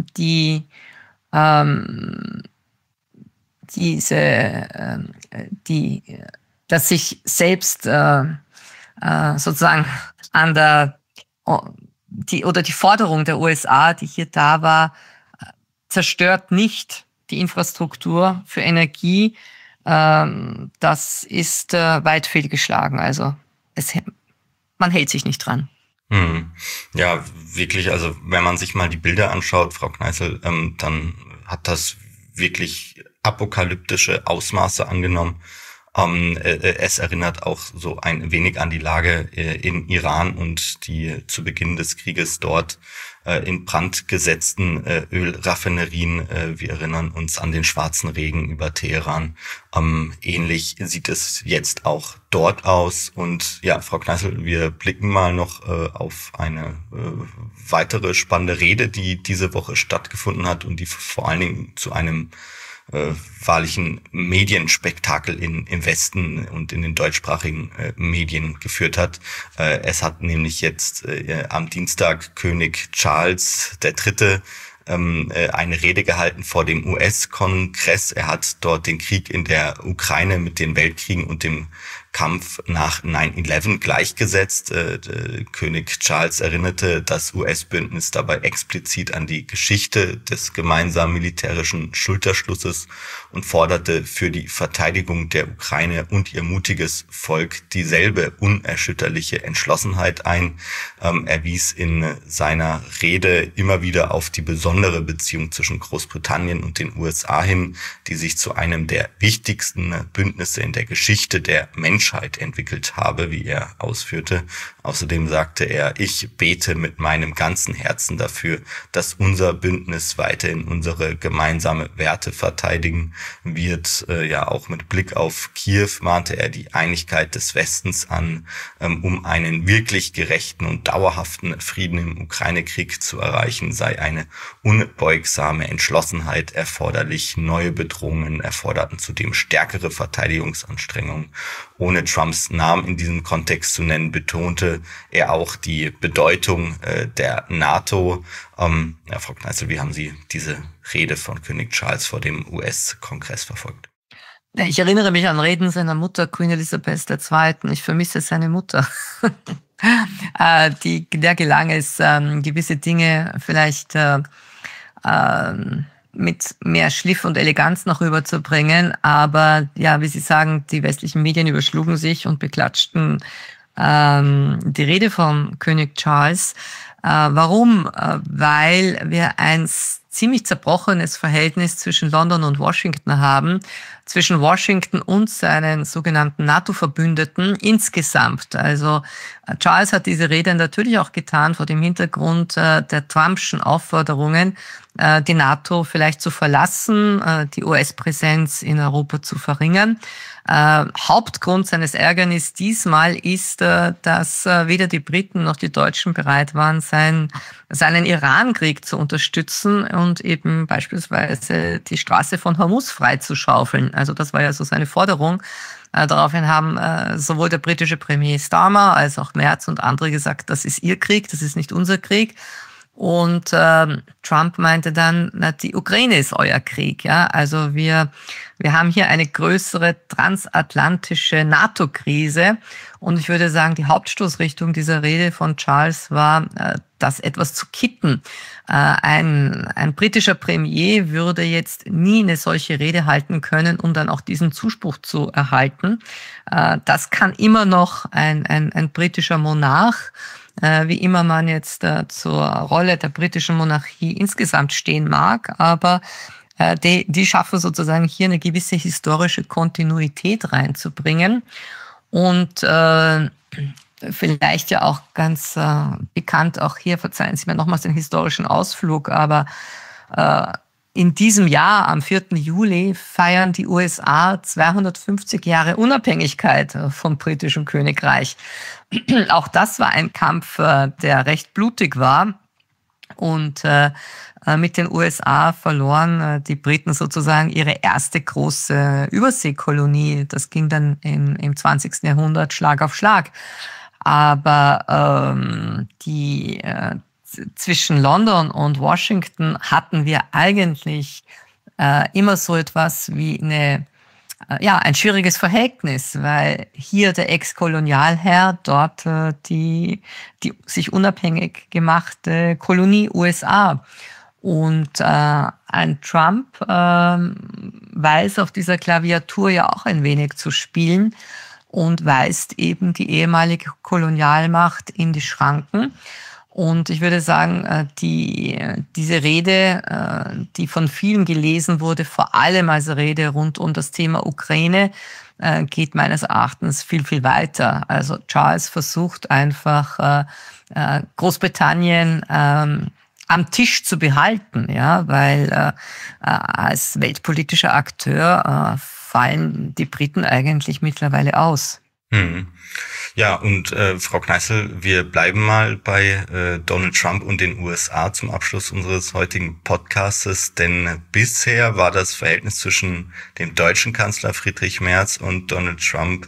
dass sich selbst sozusagen die Forderung der USA, die hier da war, zerstört nicht die Infrastruktur für Energie. Das ist weit fehlgeschlagen. Also man hält sich nicht dran. Ja, wirklich, also wenn man sich mal die Bilder anschaut, Frau Kneißl, dann hat das wirklich apokalyptische Ausmaße angenommen. Es erinnert auch so ein wenig an die Lage in Iran und die zu Beginn des Krieges dort in Brand gesetzten Ölraffinerien. Wir erinnern uns an den schwarzen Regen über Teheran. Ähnlich sieht es jetzt auch dort aus. Und ja, Frau Kneißl, wir blicken mal noch auf eine weitere spannende Rede, die diese Woche stattgefunden hat und die vor allen Dingen zu einem wahrlichen Medienspektakel im Westen und in den deutschsprachigen Medien geführt hat. Es hat nämlich jetzt am Dienstag König Charles III. Eine Rede gehalten vor dem US-Kongress. Er hat dort den Krieg in der Ukraine mit den Weltkriegen und dem Kampf nach 9/11 gleichgesetzt. König Charles erinnerte das US-Bündnis dabei explizit an die Geschichte des gemeinsamen militärischen Schulterschlusses und forderte für die Verteidigung der Ukraine und ihr mutiges Volk dieselbe unerschütterliche Entschlossenheit ein. Er wies in seiner Rede immer wieder auf die besondere Beziehung zwischen Großbritannien und den USA hin, die sich zu einem der wichtigsten Bündnisse in der Geschichte der Menschheit entwickelt habe, wie er ausführte. Außerdem sagte er, ich bete mit meinem ganzen Herzen dafür, dass unser Bündnis weiterhin unsere gemeinsame Werte verteidigen wird. Ja, auch mit Blick auf Kiew mahnte er die Einigkeit des Westens an, um einen wirklich gerechten und dauerhaften Frieden im Ukraine-Krieg zu erreichen, sei eine unbeugsame Entschlossenheit erforderlich. Neue Bedrohungen erforderten zudem stärkere Verteidigungsanstrengungen. Ohne Trumps Namen in diesem Kontext zu nennen, betonte er auch die Bedeutung der NATO. Ja, Frau Kneißl, wie haben Sie diese Rede von König Charles vor dem US-Kongress verfolgt? Ich erinnere mich an Reden seiner Mutter, Queen Elizabeth II. Ich vermisse seine Mutter. Der gelang es, gewisse Dinge vielleicht mit mehr Schliff und Eleganz noch rüberzubringen. Aber ja, wie Sie sagen, die westlichen Medien überschlugen sich und beklatschten die Rede von König Charles. Warum? Weil wir ein ziemlich zerbrochenes Verhältnis zwischen London und Washington haben, zwischen Washington und seinen sogenannten NATO-Verbündeten insgesamt. Also Charles hat diese Rede natürlich auch getan vor dem Hintergrund der Trumpschen Aufforderungen, die NATO vielleicht zu verlassen, die US-Präsenz in Europa zu verringern. Hauptgrund seines Ärgernisses diesmal ist, dass weder die Briten noch die Deutschen bereit waren, seinen Iran-Krieg zu unterstützen und eben beispielsweise die Straße von Hormuz freizuschaufeln. Also das war ja so seine Forderung. Daraufhin haben sowohl der britische Premier Starmer als auch Merz und andere gesagt, das ist ihr Krieg, das ist nicht unser Krieg. Und Trump meinte dann, na, die Ukraine ist euer Krieg. Ja? Also wir haben hier eine größere transatlantische NATO-Krise. Und ich würde sagen, die Hauptstoßrichtung dieser Rede von Charles war, das etwas zu kitten. Ein britischer Premier würde jetzt nie eine solche Rede halten können, um dann auch diesen Zuspruch zu erhalten. Das kann immer noch ein britischer Monarch, wie immer man jetzt zur Rolle der britischen Monarchie insgesamt stehen mag, aber die schaffen sozusagen hier eine gewisse historische Kontinuität reinzubringen und vielleicht ja auch ganz bekannt, auch hier, verzeihen Sie mir nochmals den historischen Ausflug, aber in diesem Jahr, am 4. Juli, feiern die USA 250 Jahre Unabhängigkeit vom britischen Königreich. Auch das war ein Kampf, der recht blutig war. Und mit den USA verloren die Briten sozusagen ihre erste große Überseekolonie. Das ging dann im 20. Jahrhundert Schlag auf Schlag. Aber zwischen London und Washington hatten wir eigentlich immer so etwas wie ein schwieriges Verhältnis, weil hier der Ex-Kolonialherr, dort die sich unabhängig gemachte Kolonie USA. Und ein Trump weiß auf dieser Klaviatur ja auch ein wenig zu spielen und weist eben die ehemalige Kolonialmacht in die Schranken. Und ich würde sagen, diese Rede, die von vielen gelesen wurde, vor allem als Rede rund um das Thema Ukraine, geht meines Erachtens viel, viel weiter. Also Charles versucht einfach, Großbritannien am Tisch zu behalten, ja, weil als weltpolitischer Akteur fallen die Briten eigentlich mittlerweile aus. Ja, und Frau Kneißl, wir bleiben mal bei Donald Trump und den USA zum Abschluss unseres heutigen Podcastes, denn bisher war das Verhältnis zwischen dem deutschen Kanzler Friedrich Merz und Donald Trump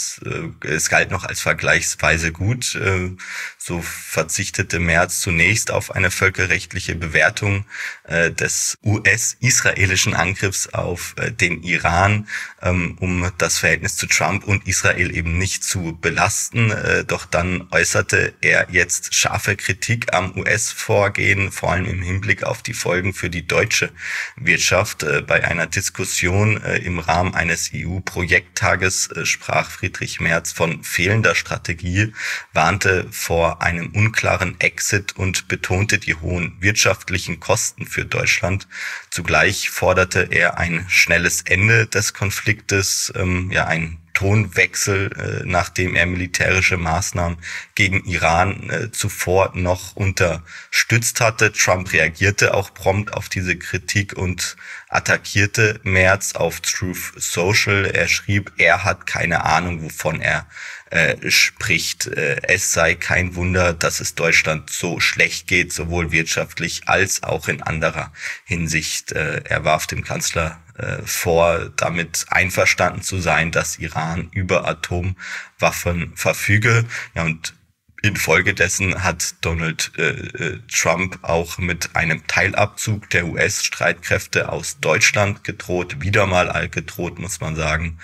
es galt noch als vergleichsweise gut. So verzichtete Merz zunächst auf eine völkerrechtliche Bewertung des US-israelischen Angriffs auf den Iran, um das Verhältnis zu Trump und Israel eben nicht zu belasten. Doch dann äußerte er jetzt scharfe Kritik am US-Vorgehen, vor allem im Hinblick auf die Folgen für die deutsche Wirtschaft. Bei einer Diskussion im Rahmen eines EU-Projekttages sprach Friedrich Merz von fehlender Strategie, warnte vor einem unklaren Exit und betonte die hohen wirtschaftlichen Kosten für Deutschland. Zugleich forderte er ein schnelles Ende des Konfliktes, ein Tonwechsel, nachdem er militärische Maßnahmen gegen Iran zuvor noch unterstützt hatte. Trump reagierte auch prompt auf diese Kritik und attackierte Merz auf Truth Social. Er schrieb, er hat keine Ahnung, wovon er spricht. Es sei kein Wunder, dass es Deutschland so schlecht geht, sowohl wirtschaftlich als auch in anderer Hinsicht. Er warf dem Kanzler vor, damit einverstanden zu sein, dass Iran über Atomwaffen verfüge. Ja, und infolgedessen hat Donald Trump auch mit einem Teilabzug der US-Streitkräfte aus Deutschland gedroht, wieder mal gedroht, muss man sagen.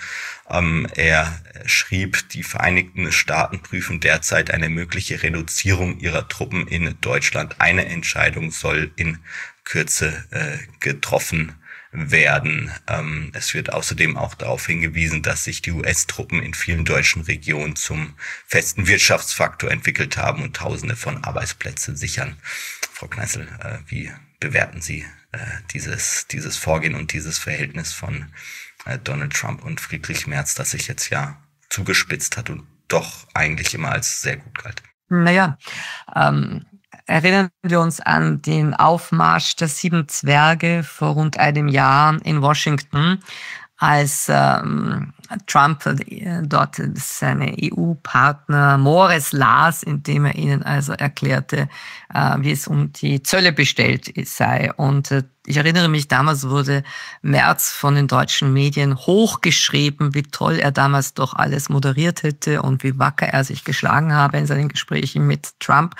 Er schrieb, die Vereinigten Staaten prüfen derzeit eine mögliche Reduzierung ihrer Truppen in Deutschland. Eine Entscheidung soll in Kürze getroffen werden. Es wird außerdem auch darauf hingewiesen, dass sich die US-Truppen in vielen deutschen Regionen zum festen Wirtschaftsfaktor entwickelt haben und Tausende von Arbeitsplätzen sichern. Frau Kneißl, wie bewerten Sie dieses Vorgehen und dieses Verhältnis von Donald Trump und Friedrich Merz, das sich jetzt ja zugespitzt hat und doch eigentlich immer als sehr gut galt? Naja, erinnern wir uns an den Aufmarsch der 7 Zwerge vor rund einem Jahr in Washington, als Trump dort seine EU-Partner Mores las, indem er ihnen also erklärte, wie es um die Zölle bestellt sei. Und ich erinnere mich, damals wurde Merz von den deutschen Medien hochgeschrieben, wie toll er damals doch alles moderiert hätte und wie wacker er sich geschlagen habe in seinen Gesprächen mit Trump.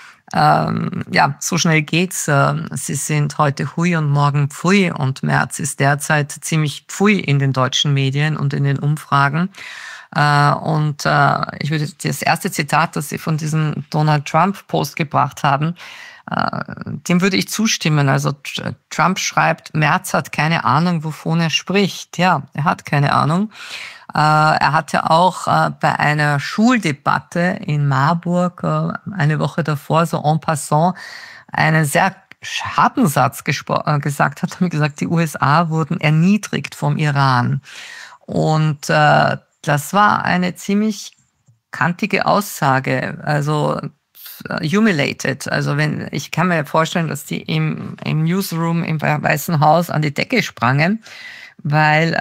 So schnell geht's. Sie sind heute hui und morgen pfui, und Merz ist derzeit ziemlich pfui in den deutschen Medien und in den Umfragen. Ich würde das erste Zitat, das Sie von diesem Donald Trump Post gebracht haben, dem würde ich zustimmen. Also Trump schreibt, Merz hat keine Ahnung, wovon er spricht. Ja, er hat keine Ahnung. Er hatte auch bei einer Schuldebatte in Marburg eine Woche davor so en passant einen sehr harten Satz gesagt, hat gesagt, die USA wurden erniedrigt vom Iran. Und das war eine ziemlich kantige Aussage, also humiliated. Also ich kann mir vorstellen, dass die im Newsroom im Weißen Haus an die Decke sprangen, weil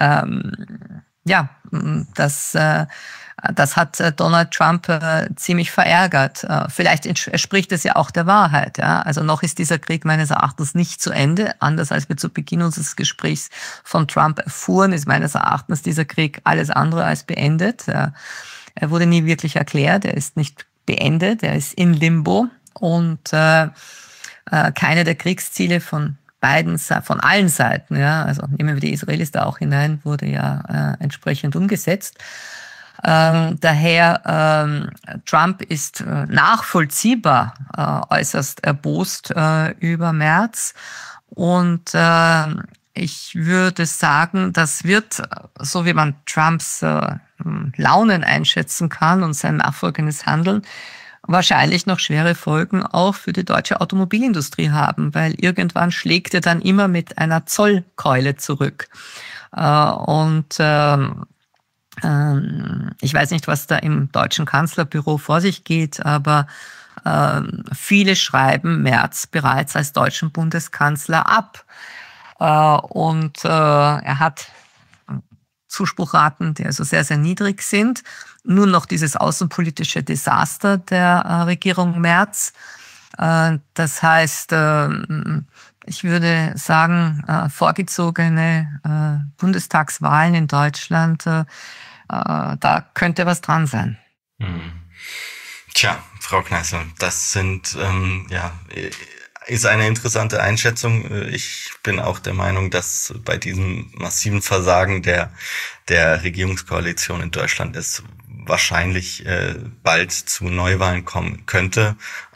das hat Donald Trump ziemlich verärgert. Vielleicht entspricht es ja auch der Wahrheit. Ja? Also noch ist dieser Krieg meines Erachtens nicht zu Ende. Anders als wir zu Beginn unseres Gesprächs von Trump erfuhren, ist meines Erachtens dieser Krieg alles andere als beendet. Er wurde nie wirklich erklärt. Er ist nicht beendet. Er ist in Limbo. Und keine der Kriegsziele von allen Seiten, ja, also nehmen wir die Israelis da auch hinein, wurde ja entsprechend umgesetzt. Daher, Trump ist nachvollziehbar äußerst erbost über Merz. Und ich würde sagen, das wird, so wie man Trumps Launen einschätzen kann und sein nachfolgendes Handeln, wahrscheinlich noch schwere Folgen auch für die deutsche Automobilindustrie haben, weil irgendwann schlägt er dann immer mit einer Zollkeule zurück. Und ich weiß nicht, was da im deutschen Kanzlerbüro vor sich geht, aber viele schreiben Merz bereits als deutschen Bundeskanzler ab. Und er hat Zuspruchraten, die also sehr, sehr niedrig sind. Nur noch dieses außenpolitische Desaster der Regierung Merz. Das heißt, ich würde sagen, vorgezogene Bundestagswahlen in Deutschland, da könnte was dran sein. Tja, Frau Kneißl, das ist eine interessante Einschätzung. Ich bin auch der Meinung, dass bei diesem massiven Versagen der Regierungskoalition in Deutschland es wahrscheinlich bald zu Neuwahlen kommen könnte.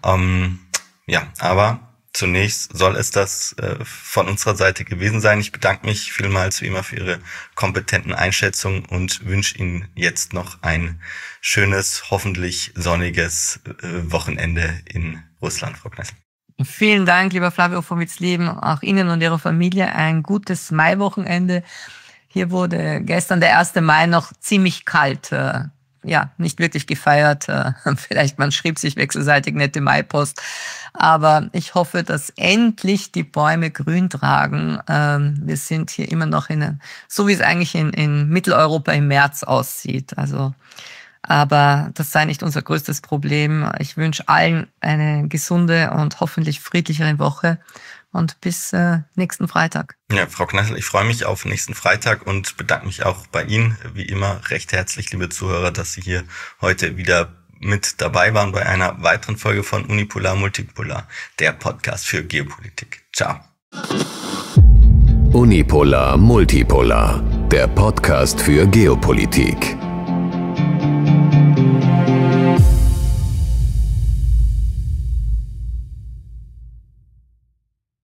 Aber zunächst soll es das von unserer Seite gewesen sein. Ich bedanke mich vielmals wie immer für Ihre kompetenten Einschätzungen und wünsche Ihnen jetzt noch ein schönes, hoffentlich sonniges Wochenende in Russland, Frau Kneißl. Vielen Dank, lieber Flavio von Witzleben, auch Ihnen und Ihrer Familie ein gutes Maiwochenende. Hier wurde gestern der 1. Mai noch ziemlich kalt. Nicht wirklich gefeiert. Vielleicht man schrieb sich wechselseitig nette Maipost. Aber ich hoffe, dass endlich die Bäume grün tragen. Wir sind hier immer noch so wie es eigentlich in Mitteleuropa im März aussieht. Aber das sei nicht unser größtes Problem. Ich wünsche allen eine gesunde und hoffentlich friedlichere Woche und bis nächsten Freitag. Ja, Frau Kneißl, ich freue mich auf nächsten Freitag und bedanke mich auch bei Ihnen, wie immer, recht herzlich, liebe Zuhörer, dass Sie hier heute wieder mit dabei waren bei einer weiteren Folge von Unipolar Multipolar, der Podcast für Geopolitik. Ciao. Unipolar Multipolar, der Podcast für Geopolitik.